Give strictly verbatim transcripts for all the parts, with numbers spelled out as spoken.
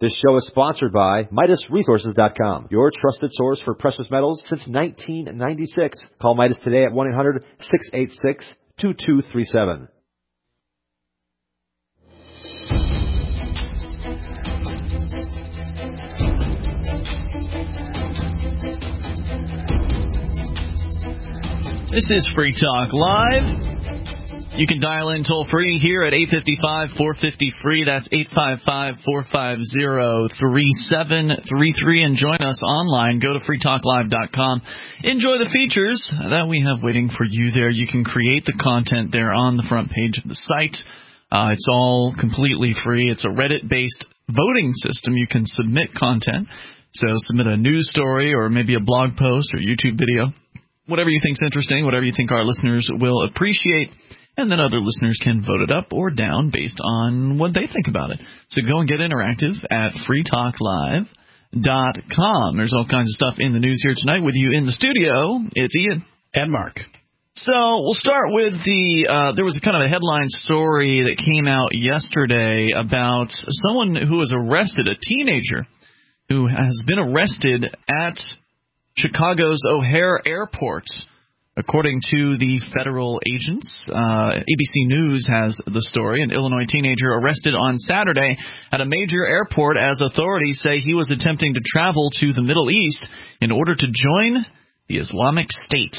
This show is sponsored by Midas Resources dot com, your trusted source for precious metals since nineteen ninety-six. Call Midas today at one eight hundred, six eight six, two two three seven. This is Free Talk Live. You can dial in toll-free here at eight five five, four five zero, free. That's eight five five, four five zero, three seven three three. And join us online. Go to free talk live dot com. Enjoy the features that we have waiting for you there. You can create the content there on the front page of the site. Uh, it's all completely free. It's a Reddit-based voting system. You can submit content. So submit a news story or maybe a blog post or YouTube video. Whatever you think is interesting, whatever you think our listeners will appreciate, and then other listeners can vote it up or down based on what they think about it. So go and get interactive at free talk live dot com. There's all kinds of stuff in the news here tonight. With you in the studio, it's Ian. And Mark. So we'll start with the, uh, there was a kind of a headline story that came out yesterday about someone who was arrested, a teenager who has been arrested at Chicago's O'Hare Airport. According to the federal agents, uh, A B C News has the story. An Illinois teenager arrested on Saturday at a major airport as authorities say he was attempting to travel to the Middle East in order to join the Islamic State.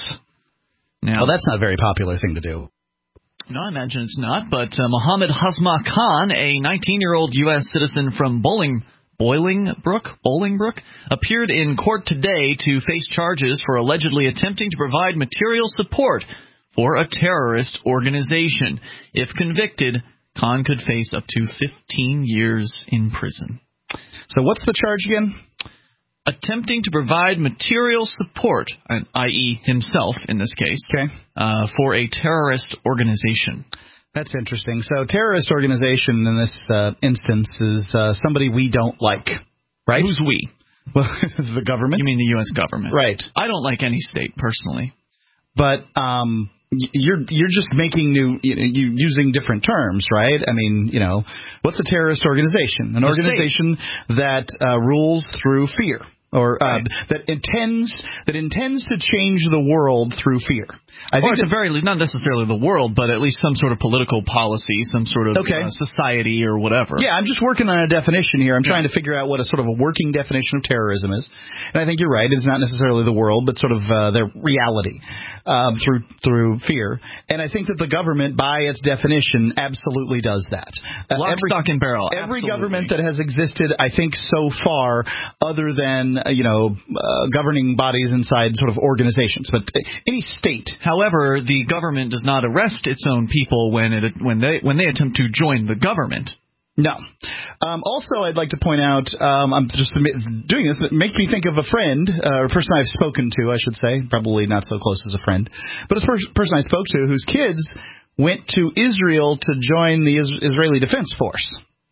Now, well, that's not a very popular thing to do. No, I imagine it's not. But uh, Mohammed Hasma Khan, a nineteen-year-old U S citizen from Bowling Bolingbrook, Bolingbrook, appeared in court today to face charges for allegedly attempting to provide material support for a terrorist organization. If convicted, Khan could face up to fifteen years in prison. So what's the charge again? Attempting to provide material support, that is himself in this case, okay. uh, for a terrorist organization. That's interesting. So terrorist organization in this uh, instance is uh, somebody we don't like, right? Who's we? Well, the government. You mean the U S government. Right. I don't like any state, personally. But um, you're you're just making new, you, you using different terms, right? I mean, you know, what's a terrorist organization? An a organization state. that uh, rules through fear. Or uh, right. that intends that intends to change the world through fear. I or think at the very least, not necessarily the world, but at least some sort of political policy, some sort of okay. uh, society or whatever. Yeah, I'm just working on a definition here. I'm yeah. trying to figure out what a sort of a working definition of terrorism is. And I think you're right. It's not necessarily the world, but sort of uh, their reality um, through through fear. And I think that the government, by its definition, absolutely does that. Uh, Lock, every, stock, and barrel. Every absolutely. government that has existed, I think, so far, other than you know, uh, governing bodies inside sort of organizations, but any state. However, the government does not arrest its own people when it when they when they attempt to join the government. No. Um, also, I'd like to point out, um, I'm just doing this. It makes me think of a friend, uh, or a person I've spoken to, I should say, probably not so close as a friend, but a per- person I spoke to whose kids went to Israel to join the Is- Israeli Defense Force.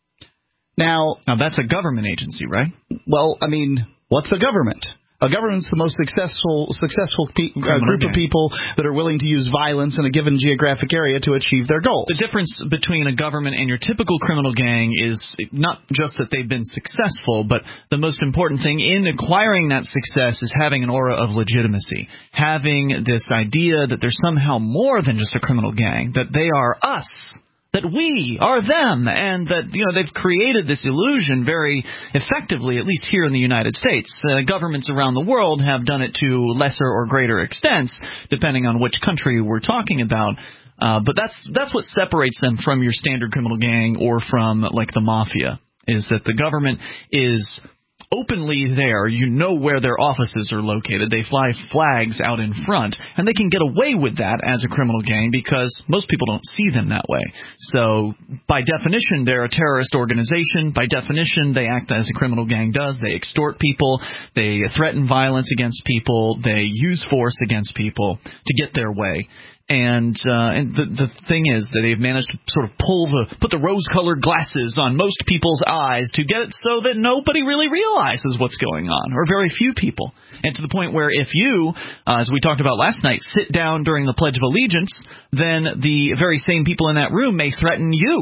Now, now, that's a government agency, right? Well, I mean, what's a government? A government's the most successful successful pe- uh, group of people that are willing to use violence in a given geographic area to achieve their goals. The difference between a government and your typical criminal gang is not just that they've been successful, but the most important thing in acquiring that success is having an aura of legitimacy, having this idea that they're somehow more than just a criminal gang, that they are us. That we are them, and that, you know, they've created this illusion very effectively, at least here in the United States. Uh, governments around the world have done it to lesser or greater extents, depending on which country we're talking about. Uh, but that's that's what separates them from your standard criminal gang or from, like, the mafia, is that the government is openly there. You know where their offices are located. They fly flags out in front, and they can get away with that as a criminal gang because most people don't see them that way. So by definition, they're a terrorist organization. By definition, they act as a criminal gang does. They extort people. They threaten violence against people. They use force against people to get their way. And uh, and the the thing is that they've managed to sort of pull the put the rose-colored glasses on most people's eyes to get it so that nobody really realizes what's going on, or very few people. And to the point where if you, uh, as we talked about last night, sit down during the Pledge of Allegiance, then the very same people in that room may threaten you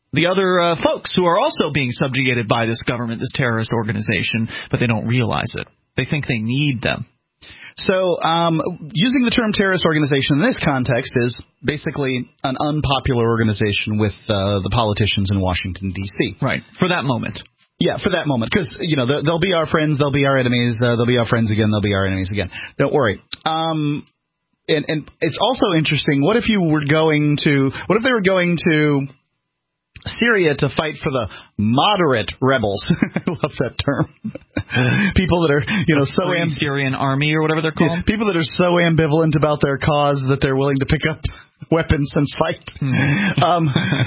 the other uh, folks who are also being subjugated by this government, this terrorist organization, but they don't realize it. They think they need them. So um, using the term terrorist organization in this context is basically an unpopular organization with uh, the politicians in Washington, D C Right, for that moment. Yeah, for that moment, because, you know, they'll be our friends, they'll be our enemies, uh, they'll be our friends again, they'll be our enemies again. Don't worry. Um, and, and it's also interesting, what if you were going to, what if they were going to Syria to fight for the moderate rebels? I love that term. People that are, you know, so amb- Syrian army or whatever they're called. Yeah, people that are so ambivalent about their cause that they're willing to pick up weapons and fight. Hmm. Um,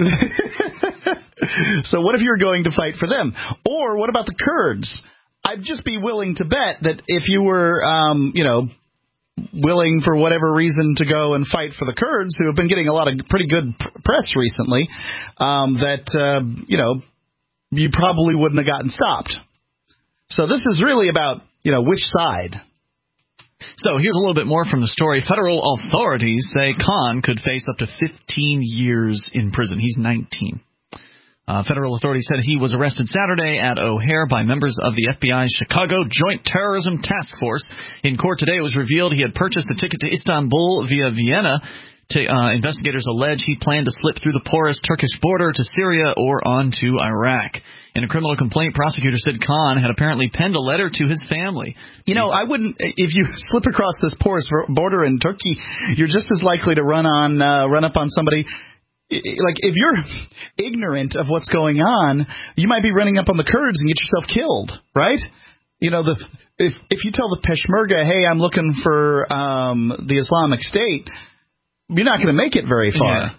so what if you were going to fight for them? Or what about the Kurds? I'd just be willing to bet that if you were, um, you know, willing for whatever reason to go and fight for the Kurds, who have been getting a lot of pretty good press recently, um, that, uh, you know, you probably wouldn't have gotten stopped. So this is really about, you know, which side. So here's a little bit more from the story. Federal authorities say Khan could face up to fifteen years in prison. He's nineteen. Uh, federal authorities said he was arrested Saturday at O'Hare by members of the F B I's Chicago Joint Terrorism Task Force. In court today, it was revealed he had purchased a ticket to Istanbul via Vienna. To, uh, investigators allege he planned to slip through the porous Turkish border to Syria or on to Iraq. In a criminal complaint, prosecutors said Khan had apparently penned a letter to his family. You know, I wouldn't, if you slip across this porous border in Turkey, you're just as likely to run on, uh, run up on somebody. Like, if you're ignorant of what's going on, you might be running up on the Kurds and get yourself killed, right? You know, the if if you tell the Peshmerga, hey, I'm looking for um, the Islamic State, you're not going to make it very far. Yeah.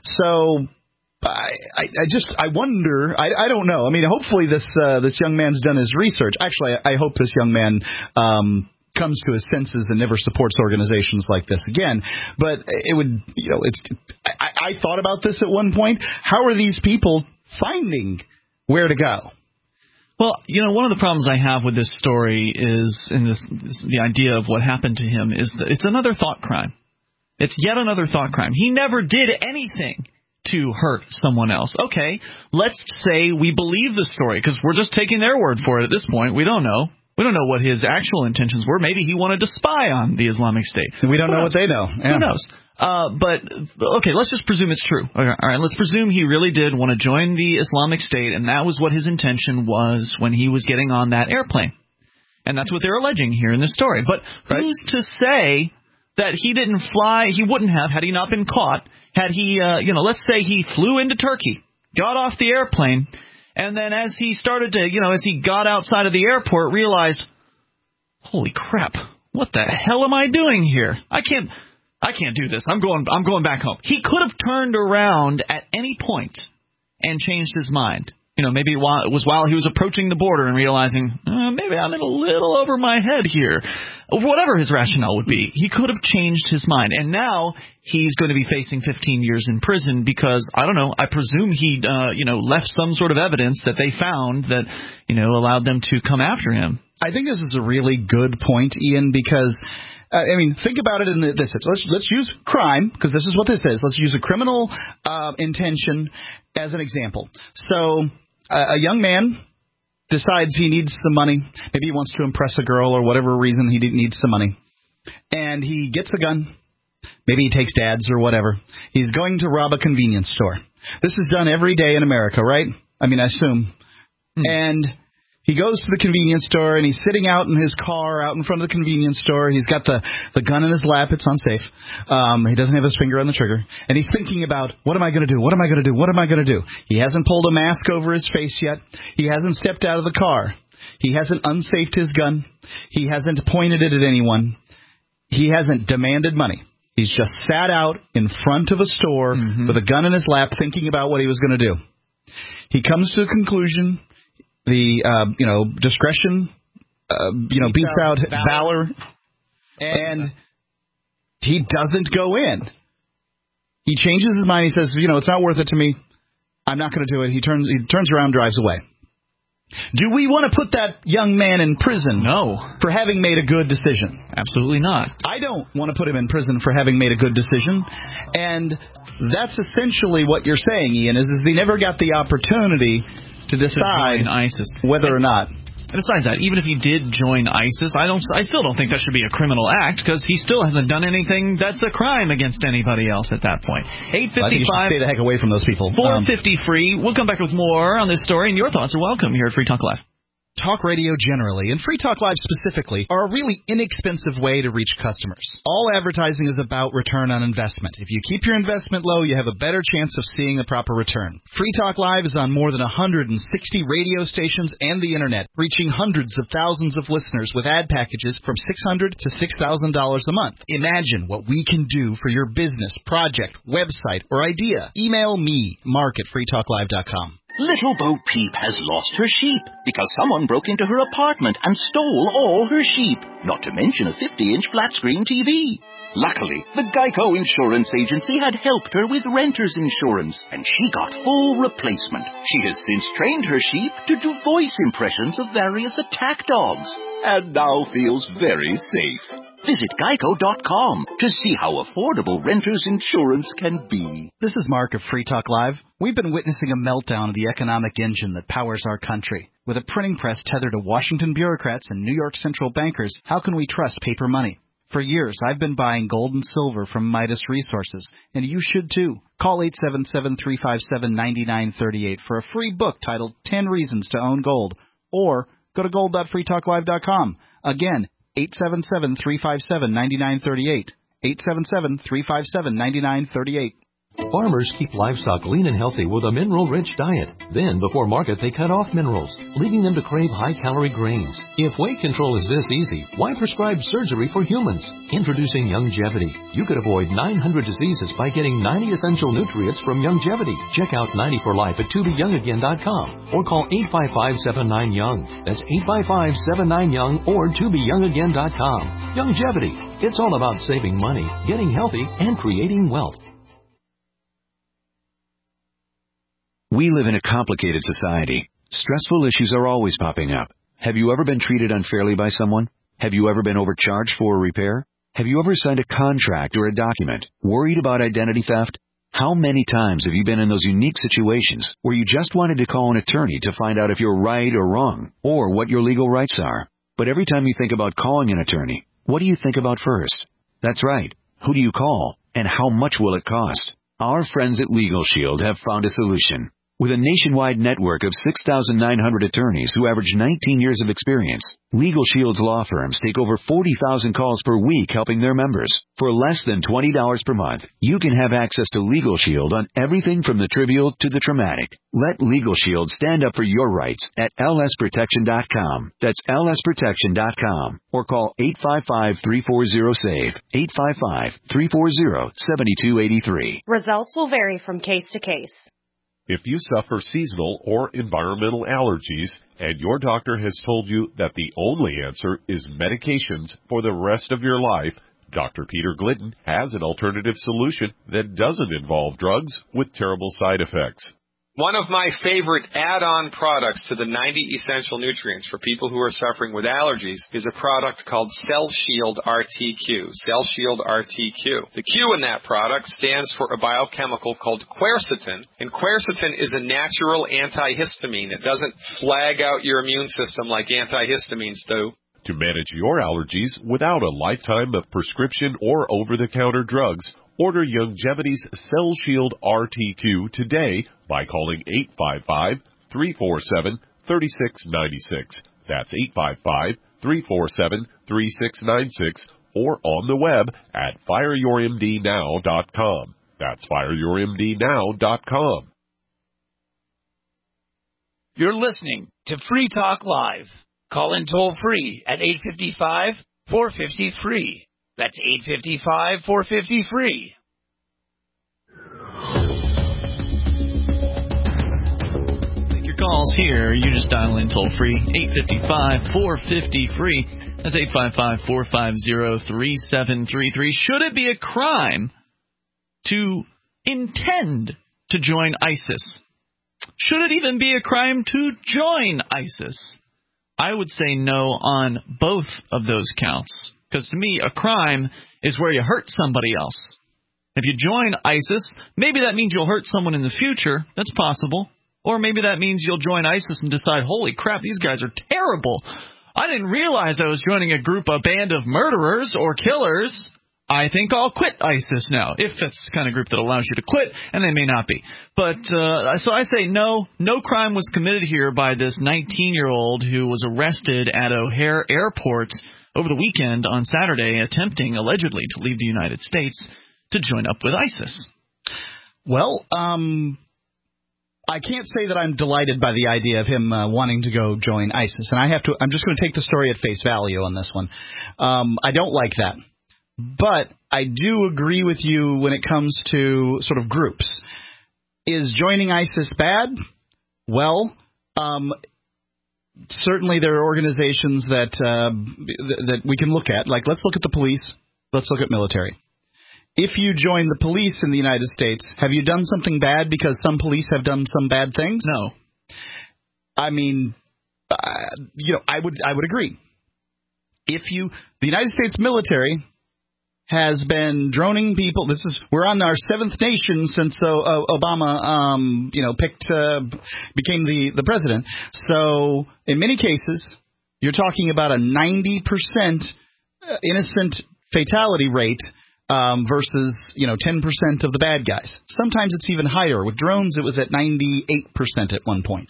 So I, I, I just I wonder. I, I don't know. I mean, hopefully this uh, this young man's done his research. Actually, I, I hope this young man Um, comes to his senses and never supports organizations like this again. But it would, you know, it's. I, I thought about this at one point. How are these people finding where to go? Well, you know, one of the problems I have with this story is, in this, this the idea of what happened to him is that it's another thought crime. It's yet another thought crime. He never did anything to hurt someone else. Okay, let's say we believe the story, because we're just taking their word for it at this point. We don't know. We don't know what his actual intentions were. Maybe he wanted to spy on the Islamic State. We don't Who know knows? What they know. Yeah. Who knows? Uh, but, okay, let's just presume it's true. All right, let's presume he really did want to join the Islamic State, and that was what his intention was when he was getting on that airplane. And that's what they're alleging here in this story. But right. Who's to say that he didn't fly, he wouldn't have, had he not been caught, had he, uh, you know, let's say he flew into Turkey, got off the airplane, and then as he started to, you know, as he got outside of the airport, realized, holy crap, what the hell am I doing here? I can't, I can't do this. I'm going, I'm going back home. He could have turned around at any point and changed his mind. You know, maybe while, it was while he was approaching the border and realizing, uh, maybe I'm in a little over my head here. Whatever his rationale would be, he could have changed his mind. And now he's going to be facing fifteen years in prison because, I don't know, I presume he, uh, you know, left some sort of evidence that they found that, you know, allowed them to come after him. I think this is a really good point, Ian, because Uh, I mean, think about it in the, this. Let's let's use crime, because this is what this is. Let's use a criminal uh, intention as an example. So uh, a young man decides he needs some money. Maybe he wants to impress a girl or whatever reason he needs some money. And he gets a gun. Maybe he takes dad's or whatever. He's going to rob a convenience store. This is done every day in America, right? I mean, I assume. Hmm. And he goes to the convenience store, and he's sitting out in his car, out in front of the convenience store. He's got the, the gun in his lap. It's unsafe. Um, he doesn't have his finger on the trigger. And he's thinking about, what am I going to do? What am I going to do? What am I going to do? He hasn't pulled a mask over his face yet. He hasn't stepped out of the car. He hasn't unsafed his gun. He hasn't pointed it at anyone. He hasn't demanded money. He's just sat out in front of a store mm-hmm. with a gun in his lap thinking about what he was going to do. He comes to a conclusion. The, uh, you know, discretion, uh, you know, beats out valor, and he doesn't go in. He changes his mind. He says, you know, it's not worth it to me. I'm not going to do it. He turns, he turns around, drives away. Do we want to put that young man in prison? No. For having made a good decision? Absolutely not. I don't want to put him in prison for having made a good decision. And that's essentially what you're saying, Ian, is, is he never got the opportunity to decide to ISIS. whether or not. And besides that, even if he did join ISIS, I don't. I still don't think that should be a criminal act because he still hasn't done anything that's a crime against anybody else at that point. eight fifty-five. I think you should stay the heck away from those people. four fifty um, free. We'll come back with more on this story, and your thoughts are welcome here at Free Talk Live. Talk radio generally, and Free Talk Live specifically, are a really inexpensive way to reach customers. All advertising is about return on investment. If you keep your investment low, you have a better chance of seeing a proper return. Free Talk Live is on more than one hundred sixty radio stations and the Internet, reaching hundreds of thousands of listeners with ad packages from six hundred dollars to six thousand dollars a month. Imagine what we can do for your business, project, website, or idea. Email me, Mark at free talk live dot com. Little Bo Peep has lost her sheep because someone broke into her apartment and stole all her sheep, not to mention a fifty-inch flat-screen T V. Luckily, the Geico Insurance Agency had helped her with renter's insurance, and she got full replacement. She has since trained her sheep to do voice impressions of various attack dogs, and now feels very safe. Visit geico dot com to see how affordable renter's insurance can be. This is Mark of Free Talk Live. We've been witnessing a meltdown of the economic engine that powers our country. With a printing press tethered to Washington bureaucrats and New York central bankers, how can we trust paper money? For years, I've been buying gold and silver from Midas Resources, and you should too. Call eight seven seven, three five seven, nine nine three eight for a free book titled ten Reasons to Own Gold, or go to gold dot free talk live dot com. Again, eight seven seven, three five seven, nine nine three eight. eight seven seven, three five seven, nine nine three eight. Farmers keep livestock lean and healthy with a mineral-rich diet. Then, before market, they cut off minerals, leading them to crave high-calorie grains. If weight control is this easy, why prescribe surgery for humans? Introducing Youngevity. You could avoid nine hundred diseases by getting ninety essential nutrients from Youngevity. Check out ninety for life at to be young again dot com or call eight five five, seven nine, young. That's eight five five, seven nine, young or to be young again dot com. Youngevity. It's all about saving money, getting healthy, and creating wealth. We live in a complicated society. Stressful issues are always popping up. Have you ever been treated unfairly by someone? Have you ever been overcharged for a repair? Have you ever signed a contract or a document? Worried about identity theft? How many times have you been in those unique situations where you just wanted to call an attorney to find out if you're right or wrong, or what your legal rights are? But every time you think about calling an attorney, what do you think about first? That's right. Who do you call, and how much will it cost? Our friends at Legal Shield have found a solution. With a nationwide network of six thousand nine hundred attorneys who average nineteen years of experience, Legal Shield's law firms take over forty thousand calls per week helping their members. For less than twenty dollars per month, you can have access to Legal Shield on everything from the trivial to the traumatic. Let Legal Shield stand up for your rights at L S protection dot com. That's L S protection dot com. Or call eight five five, three four zero, SAVE, eight five five, three four zero, seven two eight three. Results will vary from case to case. If you suffer seasonal or environmental allergies and your doctor has told you that the only answer is medications for the rest of your life, Doctor Peter Glidden has an alternative solution that doesn't involve drugs with terrible side effects. One of my favorite add-on products to the ninety essential nutrients for people who are suffering with allergies is a product called Cell Shield R T Q. Cell Shield R T Q. The Q in that product stands for a biochemical called quercetin, and quercetin is a natural antihistamine. It doesn't flag out your immune system like antihistamines do. To manage your allergies without a lifetime of prescription or over-the-counter drugs, order Youngevity's Cell Shield R T Q today by calling eight five five, three four seven, three six nine six. That's eight five five, three four seven, three six nine six or on the web at fire your M D now dot com. That's fire your M D now dot com. You're listening to Free Talk Live. Call in toll free at eight five five, four five zero, free. That's eight five five, four five zero, free. Take your calls here. You just dial in toll free, eight five five, four five zero, free. That's eight five five, four five zero, three seven three three. Should it be a crime to intend to join ISIS? should it even be a crime to join ISIS? I would say no on both of those counts, because to me, a crime is where you hurt somebody else. If you join ISIS, maybe that means you'll hurt someone in the future. That's possible. Or maybe that means you'll join ISIS and decide, holy crap, these guys are terrible. I didn't realize I was joining a group, a band of murderers or killers. I think I'll quit ISIS now, if that's the kind of group that allows you to quit, and they may not be. But uh, so I say no, no crime was committed here by this nineteen-year-old who was arrested at O'Hare Airport over the weekend on Saturday, attempting, allegedly, to leave the United States to join up with ISIS. Well, um... I can't say that I'm delighted by the idea of him uh, wanting to go join ISIS, and I have to. I'm just going to take the story at face value on this one. Um, I don't like that, but I do agree with you when it comes to sort of groups. Is joining ISIS bad? Well, um, certainly there are organizations that uh, th- that we can look at. Like, let's look at the police. Let's look at military. If you join the police in the United States, have you done something bad because some police have done some bad things? No. I mean, uh, you know, I would I would agree. If you, the United States military has been droning people. This is we're on our seventh nation since uh, Obama, um, you know, picked uh, became the the president. So in many cases, you're talking about a ninety percent innocent fatality rate. Um, versus, you know, ten percent of the bad guys. Sometimes it's even higher. With drones, it was at ninety-eight percent at one point.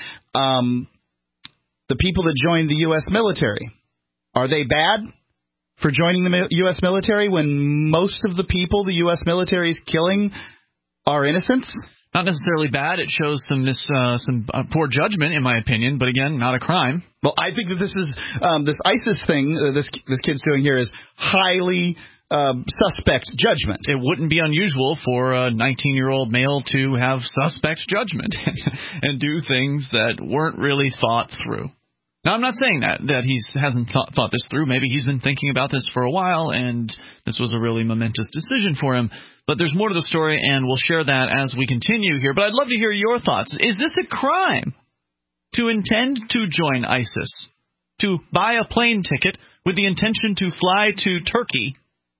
Um, the people that joined the U S military, are they bad for joining the U S military when most of the people the U S military is killing are innocents? Not necessarily bad. It shows some mis, uh, some uh, poor judgment, in my opinion, but again, not a crime. Well, I think that this is um, this ISIS thing, uh, this this kid's doing here is highly Um, suspect judgment. It wouldn't be unusual for a nineteen-year-old male to have suspect judgment and do things that weren't really thought through. Now, I'm not saying that, that he hasn't thought, thought this through. Maybe he's been thinking about this for a while, and this was a really momentous decision for him. But there's more to the story, and we'll share that as we continue here. But I'd love to hear your thoughts. Is this a crime to intend to join ISIS, to buy a plane ticket with the intention to fly to Turkey,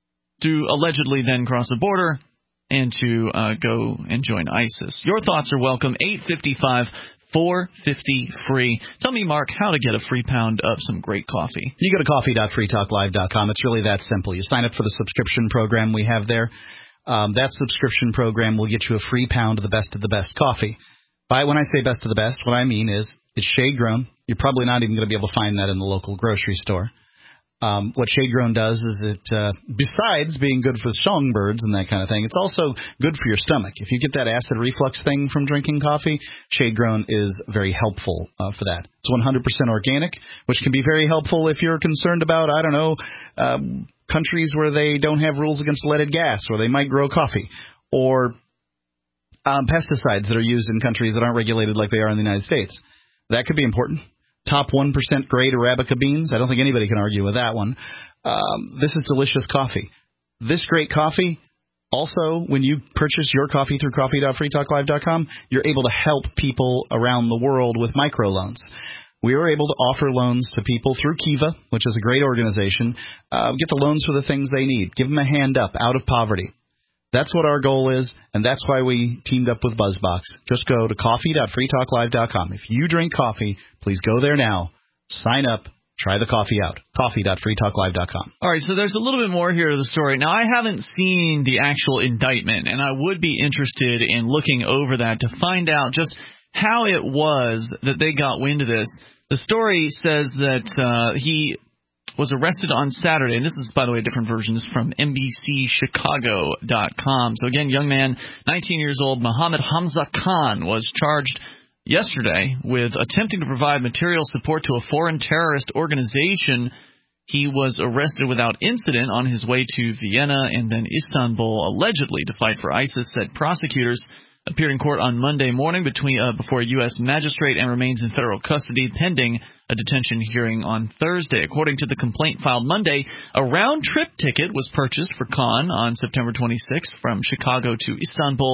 to allegedly then cross the border and to uh, go and join ISIS? Your thoughts are welcome. eight five five, four five zero, free. Tell me, Mark, how to get a free pound of some great coffee. You go to coffee dot free talk live dot com. It's really that simple. You sign up for the subscription program we have there. Um, that subscription program will get you a free pound of the best of the best coffee. By when I say best of the best, what I mean is it's shade grown. You're probably not even going to be able to find that in the local grocery store. Um, what Shade Grown does is it, uh, besides being good for songbirds and that kind of thing, it's also good for your stomach. If you get that acid reflux thing from drinking coffee, Shade Grown is very helpful uh, for that. It's one hundred percent organic, which can be very helpful if you're concerned about, I don't know, uh, countries where they don't have rules against leaded gas, where they might grow coffee, or um, pesticides that are used in countries that aren't regulated like they are in the United States. That could be important. Top one percent grade Arabica beans. I don't think anybody can argue with that one. Um, this is delicious coffee. This great coffee, also, when you purchase your coffee through coffee dot free talk live dot com, you're able to help people around the world with microloans. We are able to offer loans to people through Kiva, which is a great organization. Uh, get the loans for the things they need. Give them a hand up out of poverty. That's what our goal is, and that's why we teamed up with BuzzBox. Just go to coffee dot free talk live dot com. If you drink coffee, please go there now, sign up, try the coffee out. coffee dot free talk live dot com. All right, so there's a little bit more here to the story. Now, I haven't seen the actual indictment, and I would be interested in looking over that to find out just how it was that they got wind of this. The story says that uh, he was arrested on Saturday, and this is, by the way, a different version. This is from N B C Chicago dot com. So, again, young man, nineteen years old, Mohammed Hamza Khan, was charged yesterday with attempting to provide material support to a foreign terrorist organization. He was arrested without incident on his way to Vienna and then Istanbul, allegedly to fight for ISIS, said prosecutors. Appeared in court on Monday morning between uh, before a U S magistrate and remains in federal custody pending a detention hearing on Thursday. According to the complaint filed Monday, a round-trip ticket was purchased for Khan on September twenty-sixth from Chicago to Istanbul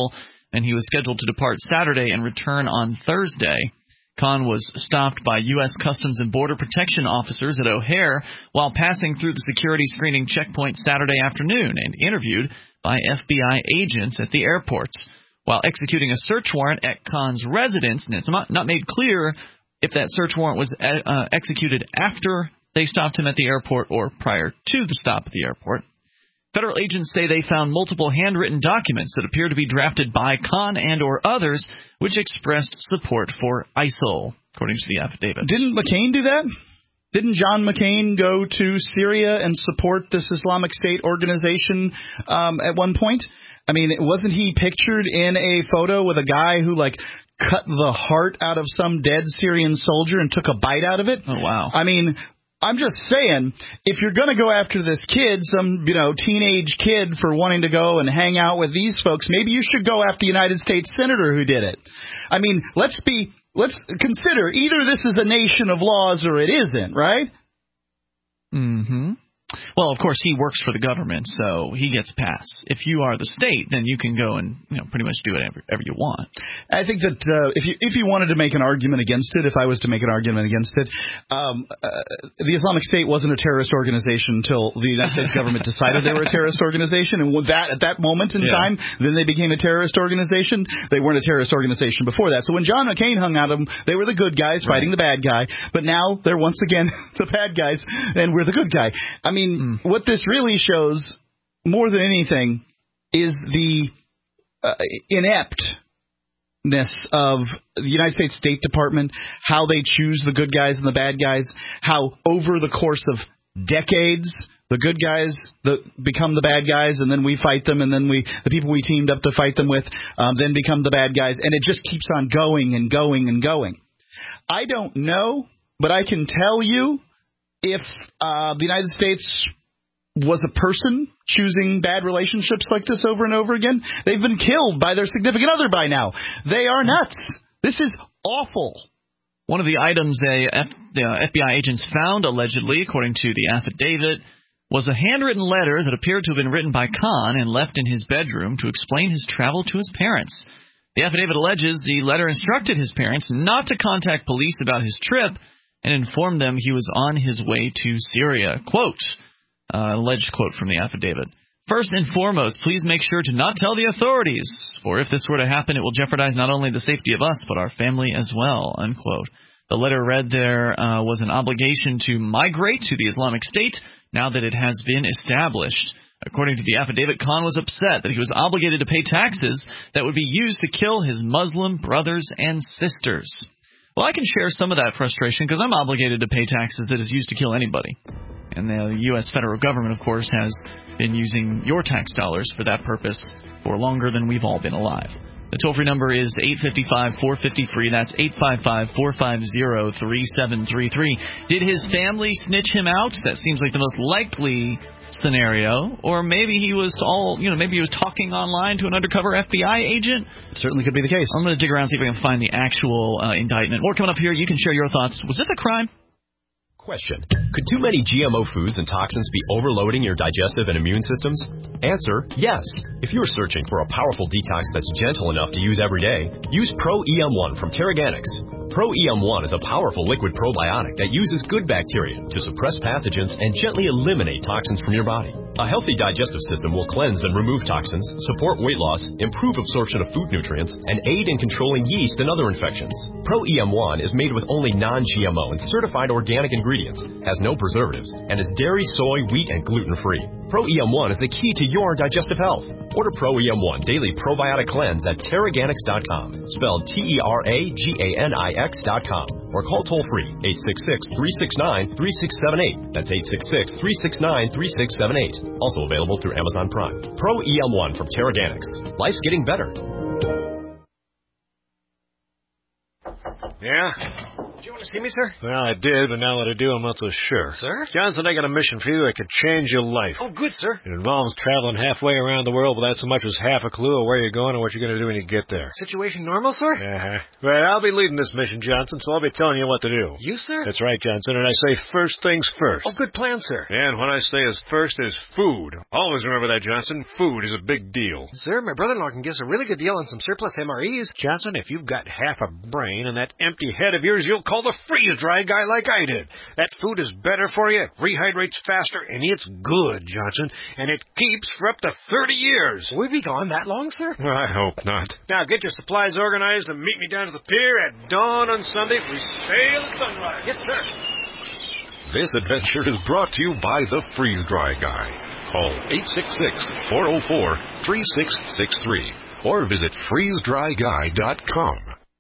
and he was scheduled to depart Saturday and return on Thursday. Khan was stopped by U S Customs and Border Protection officers at O'Hare while passing through the security screening checkpoint Saturday afternoon and interviewed by F B I agents at the airport. While executing a search warrant at Khan's residence, and it's not, not made clear if that search warrant was uh, executed after they stopped him at the airport or prior to the stop at the airport. Federal agents say they found multiple handwritten documents that appear to be drafted by Khan and or others, which expressed support for ISIL, according to the affidavit. Didn't McCain do that? Didn't John McCain go to Syria and support this Islamic State organization um, at one point? I mean, wasn't he pictured in a photo with a guy who, like, cut the heart out of some dead Syrian soldier and took a bite out of it? Oh, wow. I mean, I'm just saying, if you're going to go after this kid, some, you know, teenage kid for wanting to go and hang out with these folks, maybe you should go after the United States senator who did it. I mean, let's be, let's consider either this is a nation of laws or it isn't, right? Mm-hmm. Well, of course, he works for the government, so he gets a pass. If you are the state, then you can go and, you know, pretty much do whatever, whatever you want. I think that uh, if you if you wanted to make an argument against it, if I was to make an argument against it, um, uh, the Islamic State wasn't a terrorist organization until the United States government decided they were a terrorist organization, and with that at that moment in yeah. time, then they became a terrorist organization. They weren't a terrorist organization before that. So when John McCain hung out of them, they were the good guys right. fighting the bad guy, but now they're once again the bad guys, and we're the good guy. I mean. I mean, mm. what this really shows, more than anything, is the uh, ineptness of the United States State Department, how they choose the good guys and the bad guys, how over the course of decades, the good guys the, become the bad guys, and then we fight them, and then we the people we teamed up to fight them with um, then become the bad guys, and it just keeps on going and going and going. I don't know, but I can tell you, if uh, the United States was a person choosing bad relationships like this over and over again, they've been killed by their significant other by now. They are nuts. This is awful. One of the items a F, the F B I agents found, allegedly, according to the affidavit, was a handwritten letter that appeared to have been written by Khan and left in his bedroom to explain his travel to his parents. The affidavit alleges the letter instructed his parents not to contact police about his trip and informed them he was on his way to Syria. Quote, uh, alleged quote from the affidavit. First and foremost, please make sure to not tell the authorities, for if this were to happen, it will jeopardize not only the safety of us, but our family as well, unquote. The letter read there uh, was an obligation to migrate to the Islamic State now that it has been established. According to the affidavit, Khan was upset that he was obligated to pay taxes that would be used to kill his Muslim brothers and sisters. Well, I can share some of that frustration because I'm obligated to pay taxes that is used to kill anybody. And the U S federal government, of course, has been using your tax dollars for that purpose for longer than we've all been alive. The toll-free number is eight five five, four five zero, free. That's eight five five, four five zero, three seven three three. Did his family snitch him out? That seems like the most likely scenario. Or maybe he was all, you know, maybe he was talking online to an undercover F B I agent. It certainly could be the case. I'm going to dig around and see if I can find the actual uh, indictment. More coming up here. You can share your thoughts. Was this a crime? Question. Could too many G M O foods and toxins be overloading your digestive and immune systems? Answer, yes. If you're searching for a powerful detox that's gentle enough to use every day, use Pro E M one from Terraganics. Pro E M one is a powerful liquid probiotic that uses good bacteria to suppress pathogens and gently eliminate toxins from your body. A healthy digestive system will cleanse and remove toxins, support weight loss, improve absorption of food nutrients, and aid in controlling yeast and other infections. Pro E M one is made with only non-G M O and certified organic ingredients, has no preservatives, and is dairy, soy, wheat, and gluten-free. Pro E M one is the key to your digestive health. Order Pro E M one Daily Probiotic Cleanse at Terraganics dot com, spelled T E R A G A N I X dot com, or call toll-free eight six six, three six nine, three six seven eight. That's eight six six, three six nine, three six seven eight. Also available through Amazon Prime. Pro E M one from Terraganics. Life's getting better. Yeah? Did you want to see me, sir? Well, I did, but now that I do, I'm not so sure. Sir? Johnson, I got a mission for you that could change your life. Oh, good, sir. It involves traveling halfway around the world without so much as half a clue of where you're going or what you're going to do when you get there. Situation normal, sir? Uh-huh. Well, I'll be leading this mission, Johnson, so I'll be telling you what to do. You, sir? That's right, Johnson, and I say first things first. Oh, good plan, sir. And what I say is first is food. Always remember that, Johnson. Food is a big deal. Sir, my brother-in-law can give us a really good deal on some surplus M R Es. Johnson, if you've got half a brain and that empty head of yours, you'll call the freeze-dry guy like I did. That food is better for you, it rehydrates faster, and it's good, Johnson, and it keeps for up to thirty years. Will we be gone that long, sir? I hope not. Now get your supplies organized and meet me down to the pier at dawn on Sunday. We sail at sunrise. Yes, sir. This adventure is brought to you by the Freeze-Dry Guy. Call eight six six, four oh four, three six six three or visit freeze dry guy dot com.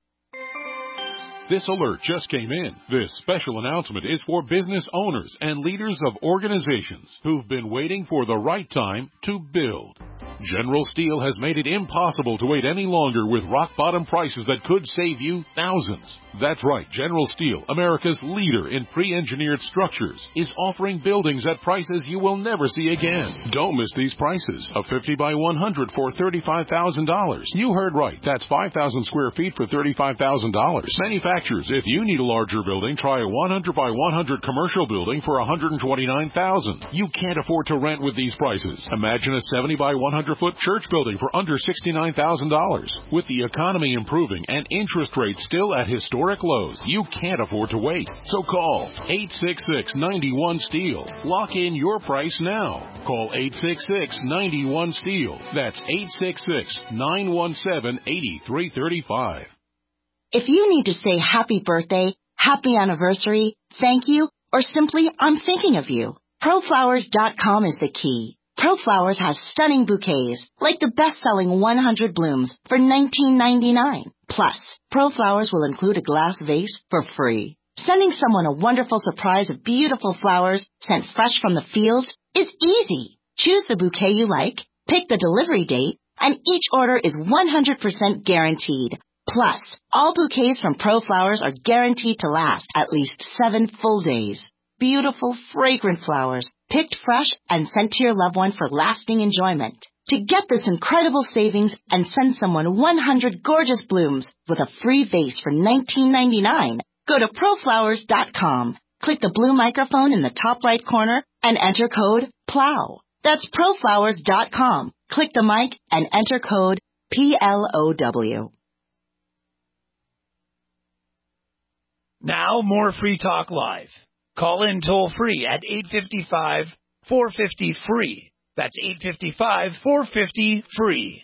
This alert just came in. This special announcement is for business owners and leaders of organizations who've been waiting for the right time to build. General Steel has made it impossible to wait any longer with rock-bottom prices that could save you thousands. That's right, General Steel, America's leader in pre-engineered structures, is offering buildings at prices you will never see again. Don't miss these prices. A fifty by one hundred for thirty-five thousand dollars. You heard right. That's five thousand square feet for thirty-five thousand dollars. Manufacturers, if you need a larger building, try a one hundred by one hundred commercial building for one hundred twenty-nine thousand dollars. You can't afford to rent with these prices. Imagine a seventy by one hundred foot church building for under sixty-nine thousand dollars. With the economy improving and interest rates still at historic lows, you can't afford to wait. So call eight six six, nine one, STEEL. Lock in your price now. Call eight six six, nine one, STEEL. That's eight six six, nine one seven, eight three three five. If you need to say happy birthday, happy anniversary, thank you, or simply I'm thinking of you, pro flowers dot com is the key. ProFlowers has stunning bouquets, like the best-selling one hundred blooms for nineteen ninety-nine. Plus, ProFlowers will include a glass vase for free. Sending someone a wonderful surprise of beautiful flowers sent fresh from the fields is easy. Choose the bouquet you like, pick the delivery date, and each order is one hundred percent guaranteed. Plus, all bouquets from ProFlowers are guaranteed to last at least seven full days. Beautiful, fragrant flowers, picked fresh and sent to your loved one for lasting enjoyment. To get this incredible savings and send someone one hundred gorgeous blooms with a free vase for nineteen ninety-nine, go to pro flowers dot com. Click the blue microphone in the top right corner and enter code PLOW. That's pro flowers dot com. Click the mic and enter code P L O W. Now more Free Talk Live. Call in toll-free at eight five five, four five zero, free. That's eight five five, four five zero, free.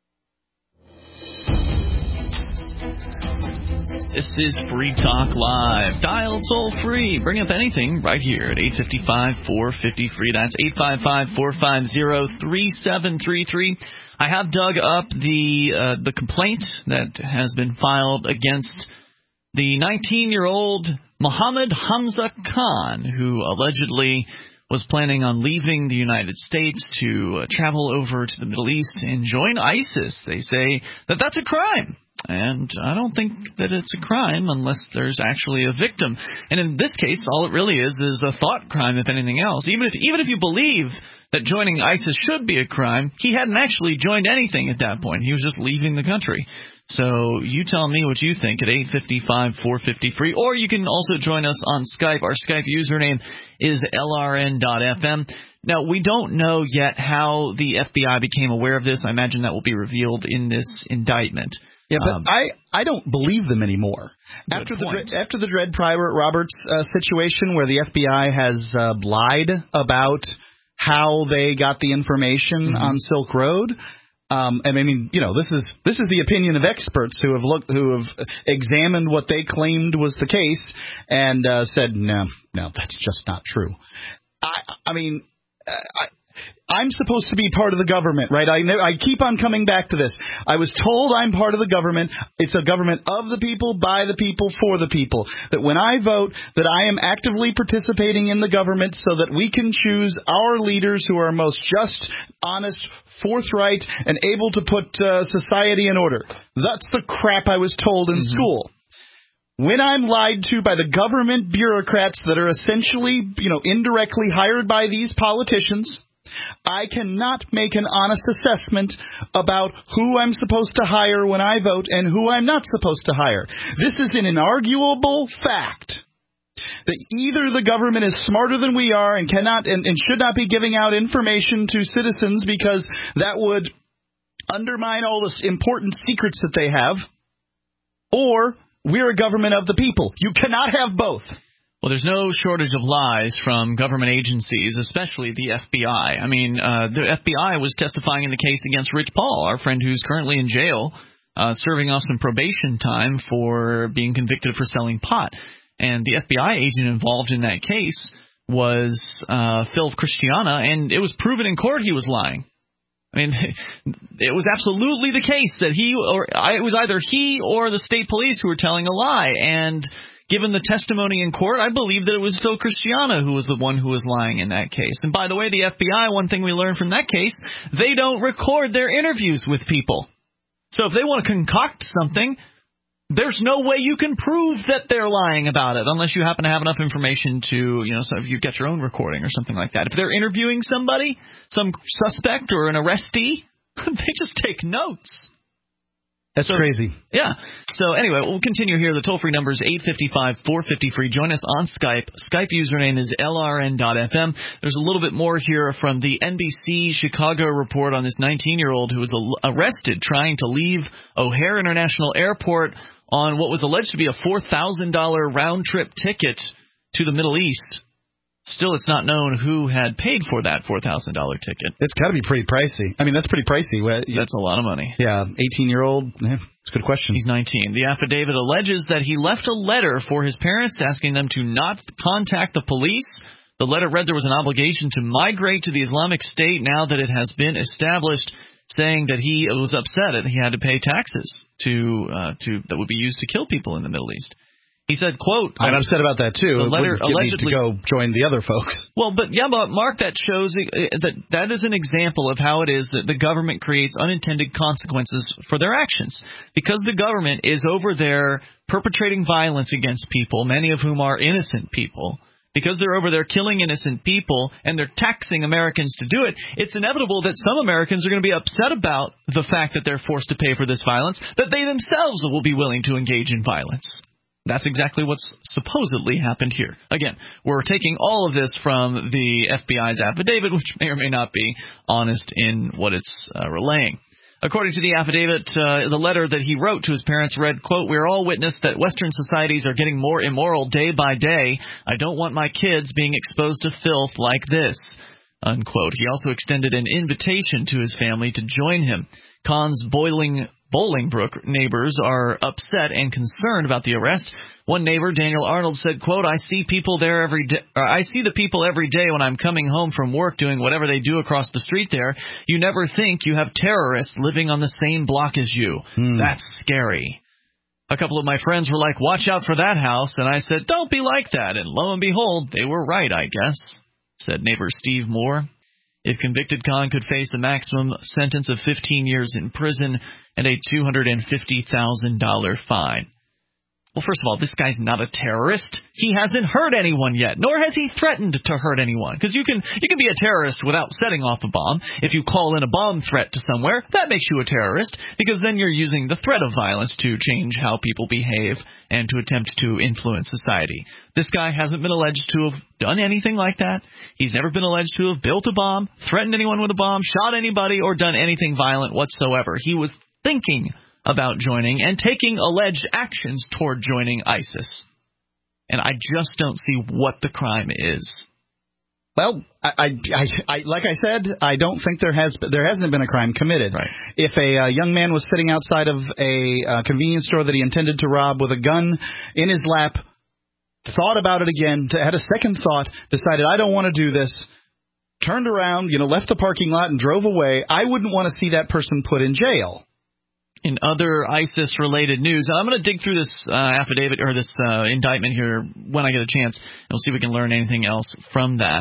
This is Free Talk Live. Dial toll-free. Bring up anything right here at eight five five, four five zero, free. That's eight five five, four five zero, three seven three three. I have dug up the uh, the complaint that has been filed against the nineteen-year-old Mohammed Hamza Khan, who allegedly was planning on leaving the United States to uh, travel over to the Middle East and join ISIS. They say that that's a crime. And I don't think that it's a crime unless there's actually a victim. And in this case, all it really is is a thought crime, if anything else. Even if even if you believe that joining ISIS should be a crime, he hadn't actually joined anything at that point. He was just leaving the country. So you tell me what you think at eight five five, four five zero, free. Or you can also join us on Skype. Our Skype username is L R N dot F M. Now, we don't know yet how the F B I became aware of this. I imagine that will be revealed in this indictment. Yeah, but um, I, I don't believe them anymore. After point. the after the Dread Private Roberts uh, situation where the F B I has uh, lied about how they got the information mm-hmm. on Silk Road. Um, and I mean, you know, this is this is the opinion of experts who have looked, who have examined what they claimed was the case and uh, said, no, no, that's just not true. I, I mean, I, I'm supposed to be part of the government, right? I know, I keep on coming back to this. I was told I'm part of the government. It's a government of the people, by the people, for the people. That when I vote, that I am actively participating in the government so that we can choose our leaders who are most just, honest, forthright, and able to put uh, society in order. That's the crap I was told in mm-hmm. school. when I'm lied to by the government bureaucrats that are essentially, you know, indirectly hired by these politicians, I cannot make an honest assessment about who I'm supposed to hire when I vote and who I'm not supposed to hire. This is an inarguable fact that either the government is smarter than we are and cannot and, and should not be giving out information to citizens because that would undermine all the important secrets that they have, or we're a government of the people. You cannot have both. Well, there's no shortage of lies from government agencies, especially the F B I. I mean, uh, the F B I was testifying in the case against Rich Paul, our friend who's currently in jail, uh, serving off some probation time for being convicted for selling pot. And the F B I agent involved in that case was uh, Phil Christiana, and it was proven in court he was lying. I mean, it was absolutely the case that he or it was either he or the state police who were telling a lie. And given the testimony in court, I believe that it was Phil Christiana who was the one who was lying in that case. And by the way, the F B I, one thing we learned from that case, they don't record their interviews with people. So if they want to concoct something, there's no way you can prove that they're lying about it unless you happen to have enough information to, you know, so if you get your own recording or something like that. If they're interviewing somebody, some suspect or an arrestee, they just take notes. That's so crazy. Yeah. So anyway, we'll continue here. The toll-free number is eight five five, four five zero, free. Join us on Skype. Skype username is L R N dot F M. There's a little bit more here from the N B C Chicago report on this nineteen-year-old who was arrested trying to leave O'Hare International Airport on what was alleged to be a four thousand dollars round-trip ticket to the Middle East. Still, it's not known who had paid for that four thousand dollars ticket. It's got to be pretty pricey. I mean, that's pretty pricey. That's a lot of money. Yeah, eighteen-year-old. Yeah, it's a good question. He's nineteen. The affidavit alleges that he left a letter for his parents asking them to not contact the police. The letter read there was an obligation to migrate to the Islamic State now that it has been established, saying that he was upset and he had to pay taxes to uh, to that would be used to kill people in the Middle East. He said, quote, I'm upset about that, too. The letter it wouldn't get allegedly me to go join the other folks. Well, but, yeah, but Mark, that shows that that is an example of how it is that the government creates unintended consequences for their actions. Because the government is over there perpetrating violence against people, many of whom are innocent people, because they're over there killing innocent people and they're taxing Americans to do it, it's inevitable that some Americans are going to be upset about the fact that they're forced to pay for this violence, that they themselves will be willing to engage in violence. That's exactly what's supposedly happened here. Again, we're taking all of this from the F B I's affidavit, which may or may not be honest in what it's uh, relaying. According to the affidavit, uh, the letter that he wrote to his parents read, quote, "We are all witness that Western societies are getting more immoral day by day. I don't want my kids being exposed to filth like this," unquote. He also extended an invitation to his family to join him. Khan's boiling Bolingbrook neighbors are upset and concerned about the arrest. One neighbor, Daniel Arnold, said, quote, I see people there every day. Or, I see the people every day when I'm coming home from work doing whatever they do across the street there. You never think you have terrorists living on the same block as you. Hmm. That's scary. A couple of my friends were like, watch out for that house. And I said, don't be like that. And lo and behold, they were right, I guess, said neighbor Steve Moore. If convicted, Khan could face a maximum sentence of fifteen years in prison and a two hundred fifty thousand dollars fine. Well, first of all, this guy's not a terrorist. He hasn't hurt anyone yet, nor has he threatened to hurt anyone. Because you can you can be a terrorist without setting off a bomb. If you call in a bomb threat to somewhere, that makes you a terrorist, because then you're using the threat of violence to change how people behave and to attempt to influence society. This guy hasn't been alleged to have done anything like that. He's never been alleged to have built a bomb, threatened anyone with a bomb, shot anybody, or done anything violent whatsoever. He was thinking about joining and taking alleged actions toward joining ISIS. And I just don't see what the crime is. Well, I, I, I, I, like I said, I don't think there has there hasn't been a crime committed. Right. If a uh, young man was sitting outside of a uh, convenience store that he intended to rob with a gun in his lap, thought about it again, had a second thought, decided I don't want to do this, turned around, you know, left the parking lot and drove away, I wouldn't want to see that person put in jail. In other ISIS-related news, and I'm going to dig through this uh, affidavit or this uh, indictment here when I get a chance, and we'll see if we can learn anything else from that.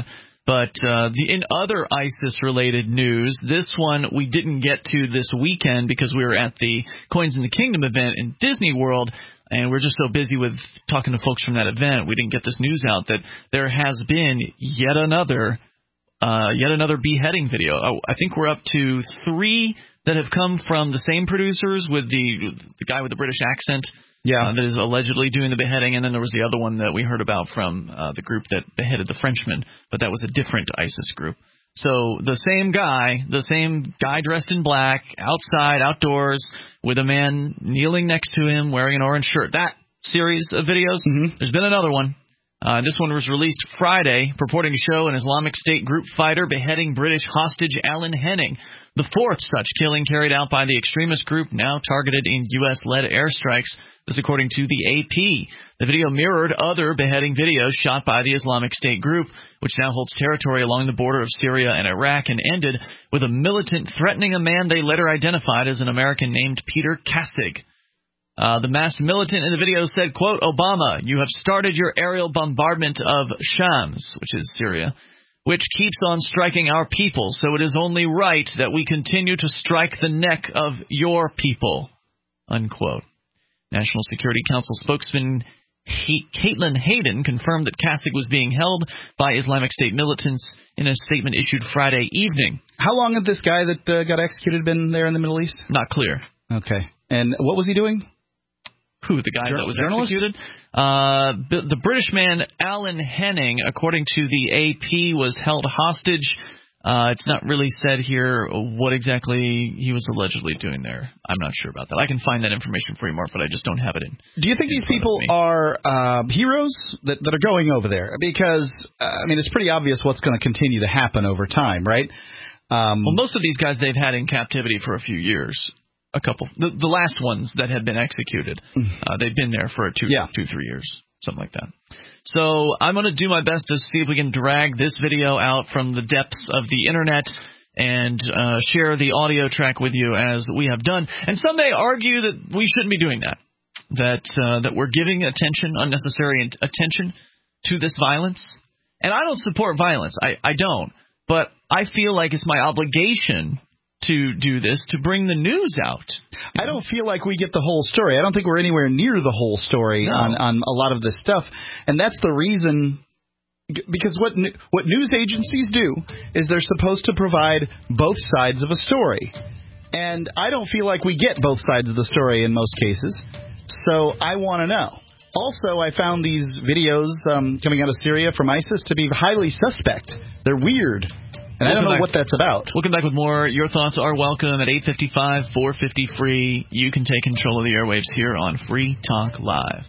But uh, the, in other ISIS-related news, this one we didn't get to this weekend because we were at the Coins in the Kingdom event in Disney World, and we're just so busy with talking to folks from that event, we didn't get this news out that there has been yet another uh, yet another beheading video. Oh, I think we're up to three that have come from the same producers with the the guy with the British accent. Yeah, uh, that is allegedly doing the beheading, and then there was the other one that we heard about from uh, the group that beheaded the Frenchman, but that was a different ISIS group. So the same guy, the same guy dressed in black, outside, outdoors, with a man kneeling next to him wearing an orange shirt. That series of videos, mm-hmm. There's been another one. Uh, this one was released Friday, purporting to show an Islamic State group fighter beheading British hostage Alan Henning, the fourth such killing carried out by the extremist group now targeted in U S-led airstrikes. This according to the A P. The video mirrored other beheading videos shot by the Islamic State group, which now holds territory along the border of Syria and Iraq, and ended with a militant threatening a man they later identified as an American named Peter Kassig. Uh, the masked militant in the video said, quote, "Obama, you have started your aerial bombardment of Shams," which is Syria, "which keeps on striking our people, so it is only right that we continue to strike the neck of your people," unquote. National Security Council spokesman Caitlin Hayden confirmed that Kassig was being held by Islamic State militants in a statement issued Friday evening. How long had this guy that uh, got executed been there in the Middle East? Not clear. Okay. And what was he doing? Who, the guy Jour- that was journalist? executed? Uh, the, the British man Alan Henning, according to the A P, was held hostage. Uh, it's not really said here what exactly he was allegedly doing there. I'm not sure about that. I can find that information for you, Mark, but I just don't have it in. Do you think these people are uh, heroes that, that are going over there? Because, uh, I mean, it's pretty obvious what's going to continue to happen over time, right? Um, well, most of these guys they've had in captivity for a few years. A couple. The, the last ones that had been executed, uh, they've been there for two, yeah. two, three years, something like that. So I'm going to do my best to see if we can drag this video out from the depths of the Internet and uh, share the audio track with you as we have done. And some may argue that we shouldn't be doing that, that uh, that we're giving attention, unnecessary attention to this violence. And I don't support violence. I, I don't. But I feel like it's my obligation to do this, to bring the news out. I don't feel like we get the whole story. I don't think we're anywhere near the whole story no. on, on a lot of this stuff. And that's the reason, because what what news agencies do is they're supposed to provide both sides of a story. And I don't feel like we get both sides of the story in most cases. So I want to know. Also, I found these videos um, coming out of Syria from ISIS to be highly suspect. They're weird. And I don't know what that's about. We'll come back with more. Your thoughts are welcome at eight fifty-five, four fifty, free. You can take control of the airwaves here on Free Talk Live.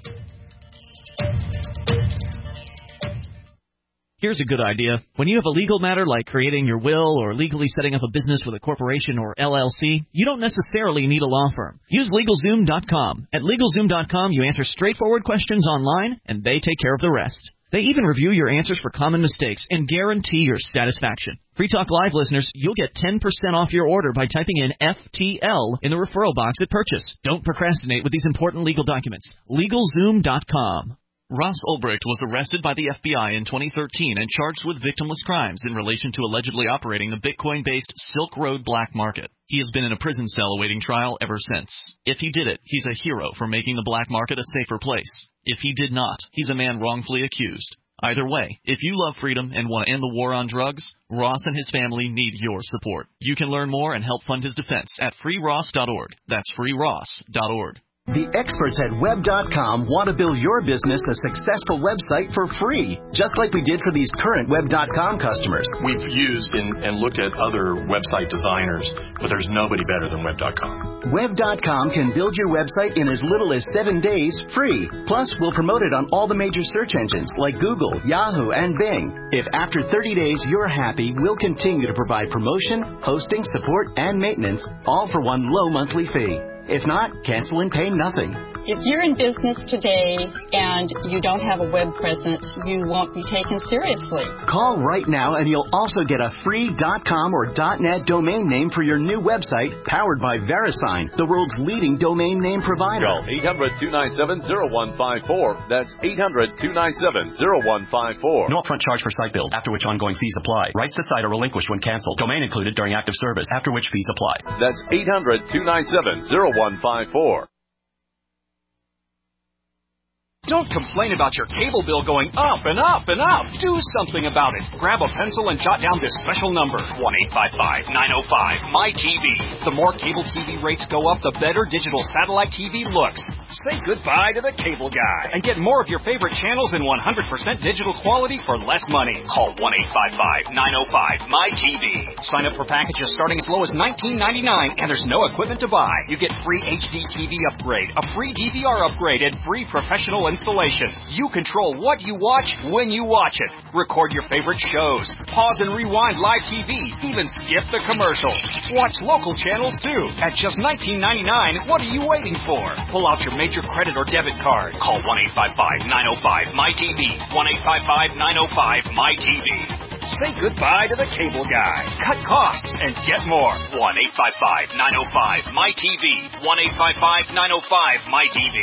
Here's a good idea. When you have a legal matter like creating your will or legally setting up a business with a corporation or L L C, you don't necessarily need a law firm. Use LegalZoom dot com. At LegalZoom dot com, you answer straightforward questions online, and they take care of the rest. They even review your answers for common mistakes and guarantee your satisfaction. Free Talk Live listeners, you'll get ten percent off your order by typing in F T L in the referral box at purchase. Don't procrastinate with these important legal documents. LegalZoom dot com. Ross Ulbricht was arrested by the F B I in twenty thirteen and charged with victimless crimes in relation to allegedly operating the Bitcoin-based Silk Road black market. He has been in a prison cell awaiting trial ever since. If he did it, he's a hero for making the black market a safer place. If he did not, he's a man wrongfully accused. Either way, if you love freedom and want to end the war on drugs, Ross and his family need your support. You can learn more and help fund his defense at free ross dot org. That's free ross dot org. The experts at web dot com want to build your business a successful website for free, just like we did for these current web dot com customers. We've used and, and looked at other website designers, but there's nobody better than web dot com. web dot com can build your website in as little as seven days free. Plus, we'll promote it on all the major search engines like Google, Yahoo, and Bing. If after thirty days you're happy, we'll continue to provide promotion, hosting, support, and maintenance, all for one low monthly fee. If not, cancel and pay nothing. If you're in business today and you don't have a web presence, you won't be taken seriously. Call right now and you'll also get a free .com or .net domain name for your new website powered by VeriSign, the world's leading domain name provider. Call eight hundred, two nine seven, zero one five four. That's eight hundred, two nine seven, zero one five four. No upfront charge for site build, after which ongoing fees apply. Rights to site are relinquished when canceled. Domain included during active service, after which fees apply. That's eight hundred, two nine seven, zero one five four. Don't complain about your cable bill going up and up and up. Do something about it. Grab a pencil and jot down this special number, one eight five five, nine oh five, M Y T V. The more cable T V rates go up, the better digital satellite T V looks. Say goodbye to the cable guy and get more of your favorite channels in one hundred percent digital quality for less money. Call one eight five five, nine oh five, M Y T V. Sign up for packages starting as low as nineteen ninety-nine, and there's no equipment to buy. You get free H D T V upgrade, a free D V R upgrade, and free professional installation. You control what you watch when you watch it. Record your favorite shows. Pause and rewind live T V. Even skip the commercials. Watch local channels too. At just nineteen ninety-nine, what are you waiting for? Pull out your major credit or debit card. Call one eight five five, nine oh five, M Y T V. one eight five five, nine oh five, M Y T V. Say goodbye to the cable guy. Cut costs and get more. one eight five five, nine oh five, M Y T V. one eight five five, nine oh five, M Y T V.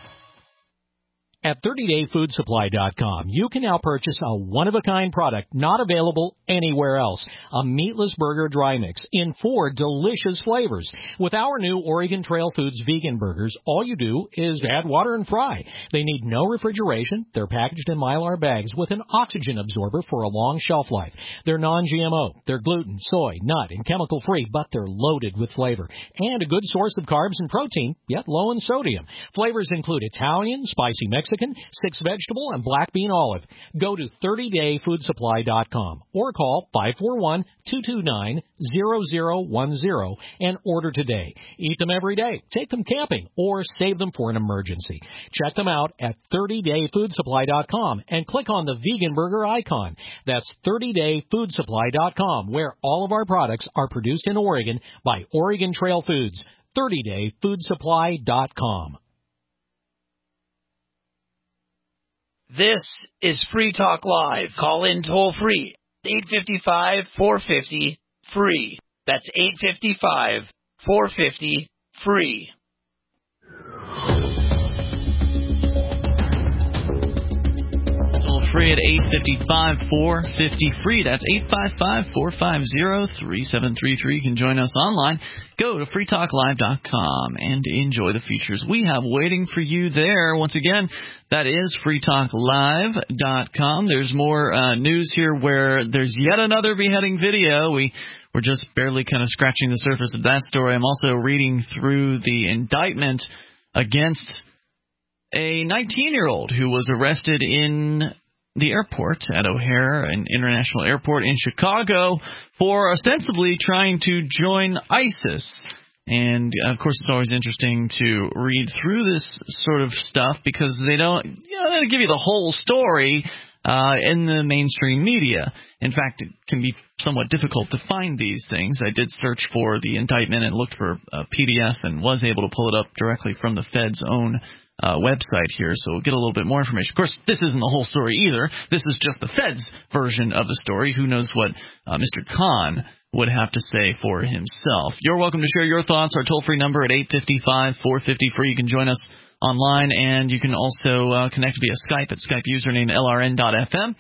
At thirty day food supply dot com, you can now purchase a one-of-a-kind product not available anywhere else. A meatless burger dry mix in four delicious flavors. With our new Oregon Trail Foods vegan burgers, all you do is add water and fry. They need no refrigeration. They're packaged in Mylar bags with an oxygen absorber for a long shelf life. They're non G M O. They're gluten, soy, nut, and chemical-free, but they're loaded with flavor. And a good source of carbs and protein, yet low in sodium. Flavors include Italian, spicy Mexican, six vegetable, and black bean olive. Go to thirty day food supply dot com or call five four one, two two nine, zero zero one zero and order today. Eat them every day, take them camping, or save them for an emergency. Check them out at thirty day food supply dot com and click on the vegan burger icon. That's thirty day food supply dot com, where all of our products are produced in Oregon by Oregon Trail Foods. thirty day food supply dot com. This is Free Talk Live. Call in toll free. eight five five, four five zero, free. That's eight five five, four five zero, free. Toll free at eight five five, four five zero, free. That's eight five five, four five zero, three seven three three. You can join us online. Go to free talk live dot com and enjoy the features we have waiting for you there. Once again, that is free talk live dot com. There's more uh, news here where there's yet another beheading video. We, we're just barely kind of scratching the surface of that story. I'm also reading through the indictment against a nineteen-year-old who was arrested in the airport at O'Hare, an international airport in Chicago, for ostensibly trying to join ISIS. And, of course, it's always interesting to read through this sort of stuff because they don't, you know, they don't give you the whole story uh, in the mainstream media. In fact, it can be somewhat difficult to find these things. I did search for the indictment and looked for a P D F and was able to pull it up directly from the Fed's own Uh, website here, so we'll get a little bit more information. Of course, this isn't the whole story either. This is just the Fed's version of the story. Who knows what uh, Mister Khan would have to say for himself. You're welcome to share your thoughts. Our toll-free number at eight five five, four five zero, free. You can join us online, and you can also uh, connect via Skype at Skype username L R N dot F M.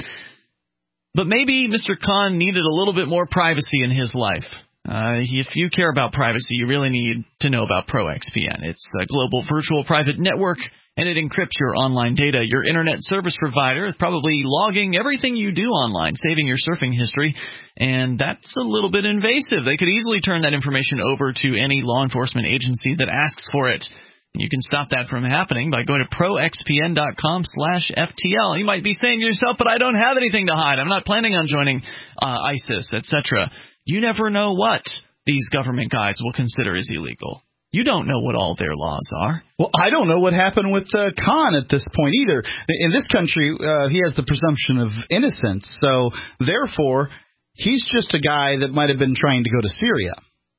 But maybe Mister Khan needed a little bit more privacy in his life. Uh, if you care about privacy, you really need to know about ProXPN. It's a global virtual private network, and it encrypts your online data. Your internet service provider is probably logging everything you do online, saving your surfing history, and that's a little bit invasive. They could easily turn that information over to any law enforcement agency that asks for it. And you can stop that from happening by going to proxpn dot com slash F T L. You might be saying to yourself, but I don't have anything to hide. I'm not planning on joining uh, ISIS, et cetera. You never know what these government guys will consider as illegal. You don't know what all their laws are. Well, I don't know what happened with uh, Khan at this point either. In this country, uh, he has the presumption of innocence, so therefore, he's just a guy that might have been trying to go to Syria.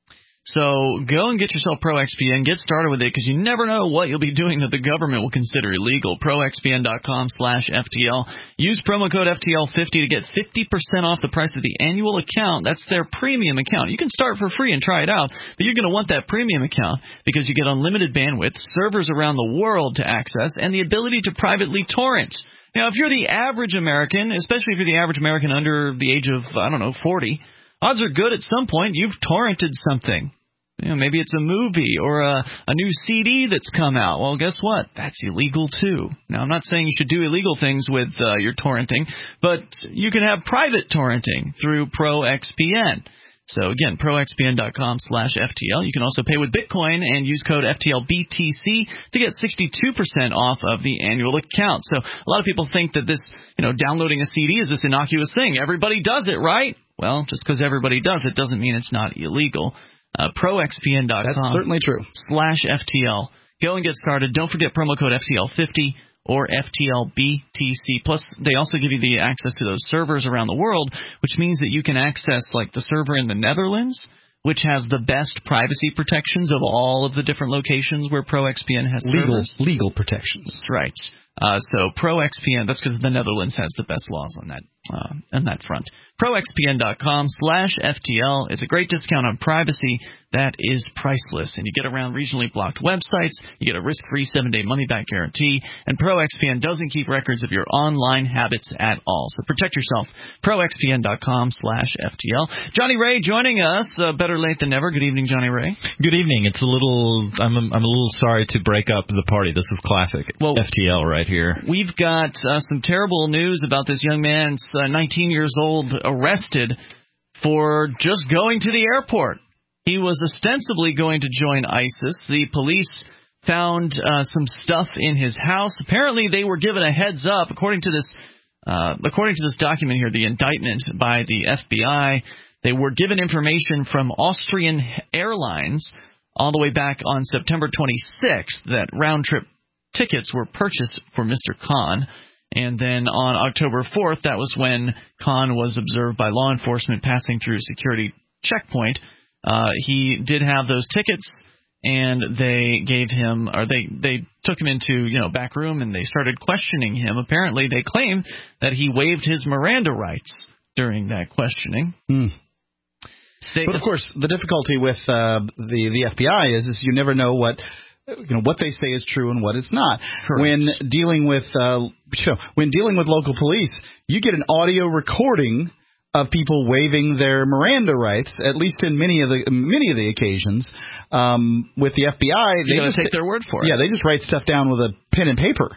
So go and get yourself ProXPN. Get started with it because you never know what you'll be doing that the government will consider illegal. ProXPN.com slash FTL. Use promo code F T L fifty to get fifty percent off the price of the annual account. That's their premium account. You can start for free and try it out, but you're going to want that premium account because you get unlimited bandwidth, servers around the world to access, and the ability to privately torrent. Now, if you're the average American, especially if you're the average American under the age of, I don't know, forty, odds are good at some point you've torrented something. You know, maybe it's a movie or a, a new C D that's come out. Well, guess what? That's illegal, too. Now, I'm not saying you should do illegal things with uh, your torrenting, but you can have private torrenting through ProXPN. So, again, ProXPN.com slash FTL. You can also pay with Bitcoin and use code F T L B T C to get sixty-two percent off of the annual account. So a lot of people think that this, you know, downloading a C D is this innocuous thing. Everybody does it, right? Well, just because everybody does it doesn't mean it's not illegal. Uh, ProXPN dot com. That's certainly true. Slash F T L. Go and get started. Don't forget promo code F T L fifty or F T L B T C. Plus, they also give you the access to those servers around the world, which means that you can access, like, the server in the Netherlands, which has the best privacy protections of all of the different locations where ProXPN has legal servers. Legal protections. That's right. Uh, so ProXPN, that's because the Netherlands has the best laws on that uh, on that front. ProXPN.com slash FTL is a great discount on privacy that is priceless. And you get around regionally blocked websites, you get a risk-free seven-day money-back guarantee, and ProXPN doesn't keep records of your online habits at all. So protect yourself. ProXPN.com slash FTL. Johnny Ray joining us. Uh, better late than never. Good evening, Johnny Ray. Good evening. It's a little, I'm a, I'm a little sorry to break up the party. This is classic well, F T L right here. We've got uh, some terrible news about this young man, uh, nineteen years old, arrested for just going to the airport. He was ostensibly going to join ISIS. The police found uh, some stuff in his house. Apparently, they were given a heads up, according to this, uh, according to this document here, the indictment by the F B I. They were given information from Austrian Airlines all the way back on September twenty-sixth that round-trip tickets were purchased for Mister Khan. And then on October fourth, that was when Khan was observed by law enforcement passing through a security checkpoint. Uh, he did have those tickets, and they gave him, or they, they took him into, you know, back room, and they started questioning him. Apparently, they claim that he waived his Miranda rights during that questioning. Mm. They, but of course, the difficulty with uh, the the F B I is, is you never know what. You know what they say is true and what it's not. Correct. When dealing with uh, you know, when dealing with local police, you get an audio recording of people waiving their Miranda rights. At least in many of the many of the occasions, um, with the F B I, you they gotta just take their word for it. Yeah, they just write stuff down with a pen and paper.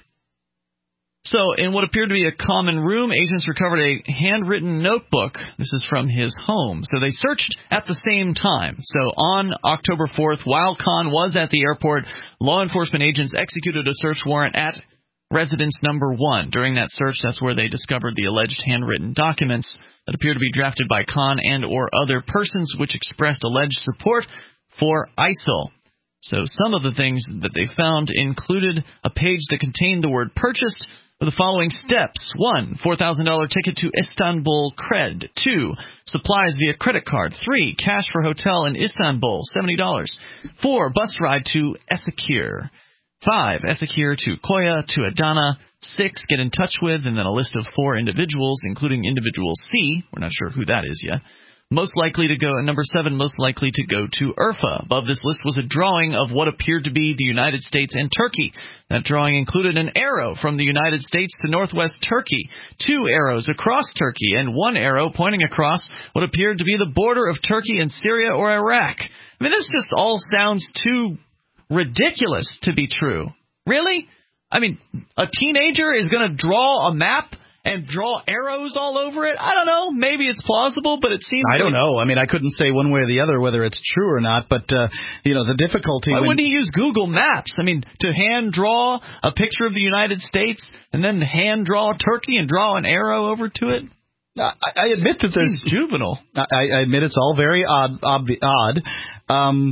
So, in what appeared to be a common room, agents recovered a handwritten notebook. This is from his home. So they searched at the same time. So on October fourth, while Khan was at the airport, law enforcement agents executed a search warrant at residence number one. During that search, that's where they discovered the alleged handwritten documents that appear to be drafted by Khan and or other persons which expressed alleged support for ISIL. So some of the things that they found included a page that contained the word purchased, with the following steps. One, four thousand dollars ticket to Istanbul Cred. Two, supplies via credit card. Three, cash for hotel in Istanbul, seventy dollars. Four, bus ride to Esakir. Five, Esakir to Koya to Adana. Six, get in touch with, and then a list of four individuals, including individual C. We're not sure who that is yet. Most likely to go, and number seven, most likely to go to Urfa. Above this list was a drawing of what appeared to be the United States and Turkey. That drawing included an arrow from the United States to northwest Turkey, two arrows across Turkey, and one arrow pointing across what appeared to be the border of Turkey and Syria or Iraq. I mean, this just all sounds too ridiculous to be true. Really? I mean, a teenager is going to draw a map and draw arrows all over it? I don't know. Maybe it's plausible, but it seems I don't like, know. I mean, I couldn't say one way or the other whether it's true or not, but, uh, you know, the difficulty... Why when... wouldn't he use Google Maps? I mean, to hand draw a picture of the United States and then hand draw Turkey and draw an arrow over to it? I, I admit that there's... Seems juvenile. I, I admit it's all very odd. odd, odd. Um,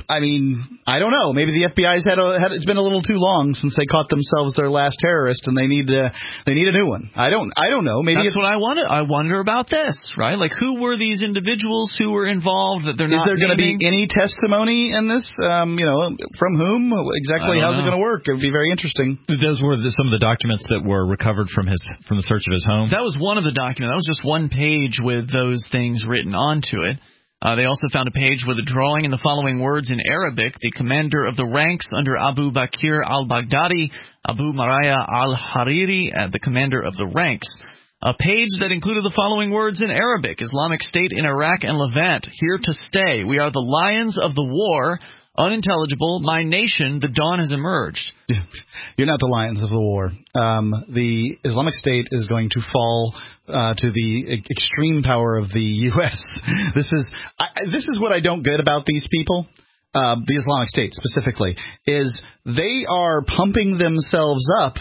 I mean, I don't know. Maybe the F B I's had, a, had it's been a little too long since they caught themselves their last terrorist, and they need to, they need a new one. I don't I don't know. Maybe that's what I wonder. I wonder about this, right? Like, who were these individuals who were involved that they're is not? Is there going to be naming? any testimony in this? Um, you know, from whom exactly? How's know. it going to work? It would be very interesting. Those were the, some of the documents that were recovered from his from the search of his home. That was one of the documents. That was just one page with those things written onto it. Uh, they also found a page with a drawing in the following words in Arabic: the commander of the ranks under Abu Bakr al-Baghdadi, Abu Maraya al-Hariri, uh, the commander of the ranks. A page that included the following words in Arabic: Islamic State in Iraq and Levant, here to stay. We are the lions of the war. Unintelligible, my nation, the dawn has emerged. You're not the lions of the war. Um, the Islamic State is going to fall uh, to the e- extreme power of the U S This is I, this is what I don't get about these people. Uh, the Islamic State specifically is they are pumping themselves up.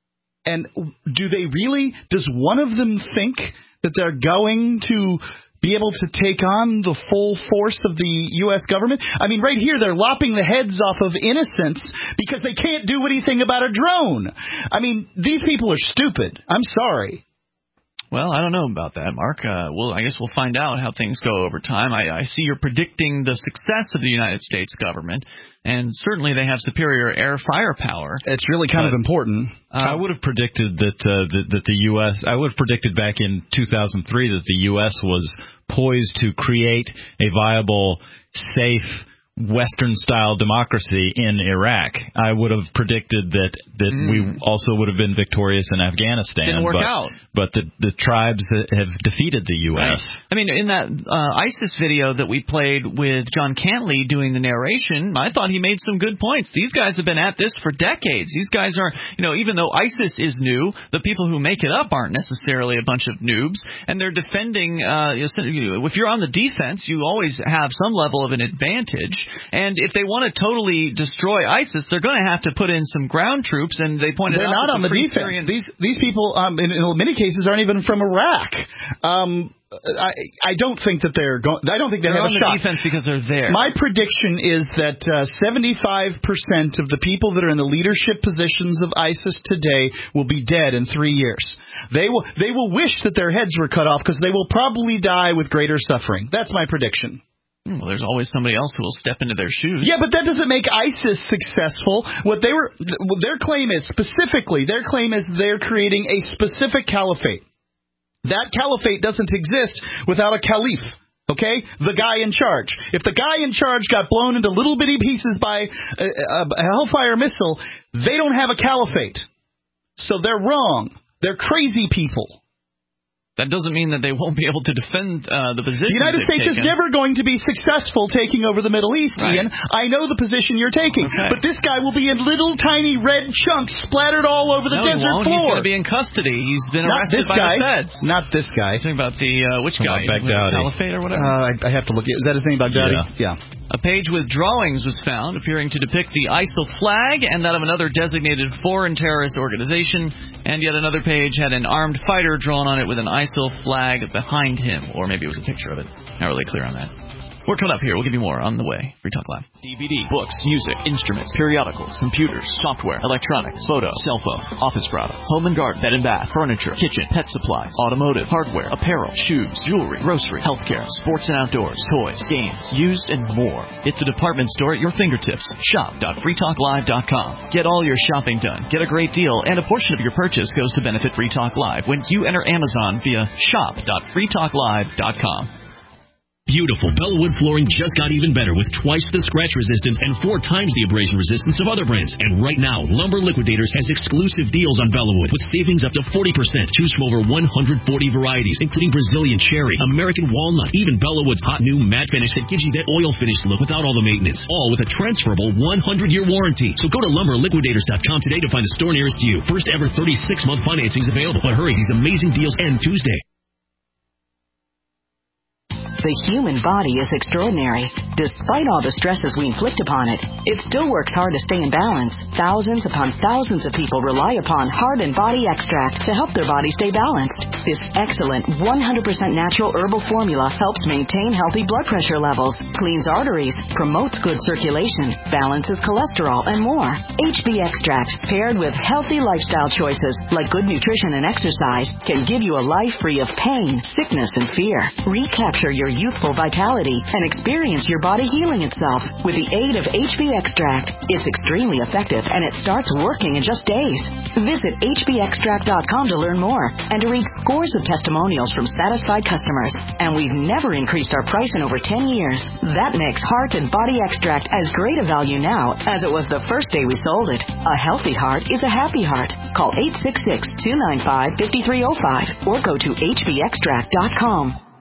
And do they really? Does one of them think that they're going to be able to take on the full force of the U S government? I mean, right here, they're lopping the heads off of innocents because they can't do anything about a drone. I mean, these people are stupid. I'm sorry. Well, I don't know about that, Mark. Uh, well, I guess we'll find out how things go over time. I, I see you're predicting the success of the United States government, and certainly they have superior air firepower. It's really kind but, of important. Uh, I would have predicted that, uh, that that the U S I would have predicted back in two thousand three that the U S was poised to create a viable, safe, Western-style democracy in Iraq. I would have predicted that that mm. we also would have been victorious in Afghanistan. Didn't work but, out. But the the tribes have defeated the U S. Right. I mean, in that uh, ISIS video that we played with John Cantley doing the narration, I thought he made some good points. These guys have been at this for decades. These guys are, you know, even though ISIS is new, the people who make it up aren't necessarily a bunch of noobs, and they're defending. Uh, if you're on the defense, you always have some level of an advantage. And if they want to totally destroy ISIS, they're going to have to put in some ground troops. And they pointed they're out not on the defense. Syrian... These these people, um, in, in many cases, aren't even from Iraq. Um, I I don't think that they're going. I don't think they they're have on a the shot. defense because they're there. My prediction is that uh, seventy-five percent of the people that are in the leadership positions of ISIS today will be dead in three years. They will they will wish that their heads were cut off because they will probably die with greater suffering. That's my prediction. Well, there's always somebody else who will step into their shoes. Yeah, but that doesn't make ISIS successful. What they were, their claim is specifically, their claim is they're creating a specific caliphate. That caliphate doesn't exist without a caliph. Okay? The guy in charge. If the guy in charge got blown into little bitty pieces by a, a, a Hellfire missile, they don't have a caliphate. So they're wrong. They're crazy people. That doesn't mean that they won't be able to defend uh, the position. The United States taken. is never going to be successful taking over the Middle East, right. Ian. I know the position you're taking. Okay. But this guy will be in little tiny red chunks splattered all over the no, desert he won't. floor. He's going to be in custody. He's been Not arrested this by guy. the feds. Not this guy. You're talking about the, uh, which guy? Baghdadi. Caliphate or whatever? Uh, I, I have to look. Is that his name, Baghdadi? Yeah. yeah. A page with drawings was found appearing to depict the ISIL flag and that of another designated foreign terrorist organization, and yet another page had an armed fighter drawn on it with an ISIL flag behind him, or maybe it was a picture of it. Not really clear on that. We're coming up here. We'll give you more on the way. Free Talk Live. D V D, books, music, instruments, periodicals, computers, software, electronics, photo, cell phone, office products, home and garden, bed and bath, furniture, kitchen, pet supplies, automotive, hardware, apparel, shoes, jewelry, grocery, healthcare, sports and outdoors, toys, games, used, and more. It's a department store at your fingertips. shop dot free talk live dot com. Get all your shopping done. Get a great deal, and a portion of your purchase goes to benefit Free Talk Live when you enter Amazon via shop dot free talk live dot com. Beautiful Bellawood flooring just got even better with twice the scratch resistance and four times the abrasion resistance of other brands. And right now, Lumber Liquidators has exclusive deals on Bellawood with savings up to forty percent. Choose from over one hundred forty varieties, including Brazilian cherry, American walnut, even Bellawood's hot new matte finish that gives you that oil finish look without all the maintenance. All with a transferable one hundred year warranty. So go to lumber liquidators dot com today to find a store nearest you. First ever thirty-six month financing is available. But hurry, these amazing deals end Tuesday. The human body is extraordinary. Despite all the stresses we inflict upon it, it still works hard to stay in balance. Thousands upon thousands of people rely upon Heart and Body Extract to help their body stay balanced. This excellent one hundred percent natural herbal formula helps maintain healthy blood pressure levels, cleans arteries, promotes good circulation, balances cholesterol, and more. H B Extract, paired with healthy lifestyle choices like good nutrition and exercise, can give you a life free of pain, sickness, and fear. Recapture your youthful vitality and experience your body healing itself with the aid of H B Extract. It's extremely effective and it starts working in just days. Visit H B extract dot com to learn more and to read scores of testimonials from satisfied customers. And we've never increased our price in over ten years. That makes Heart and Body Extract as great a value now as it was the first day we sold it. A healthy heart is a happy heart. Call eight six six, two nine five, five three zero five or go to H B extract dot com.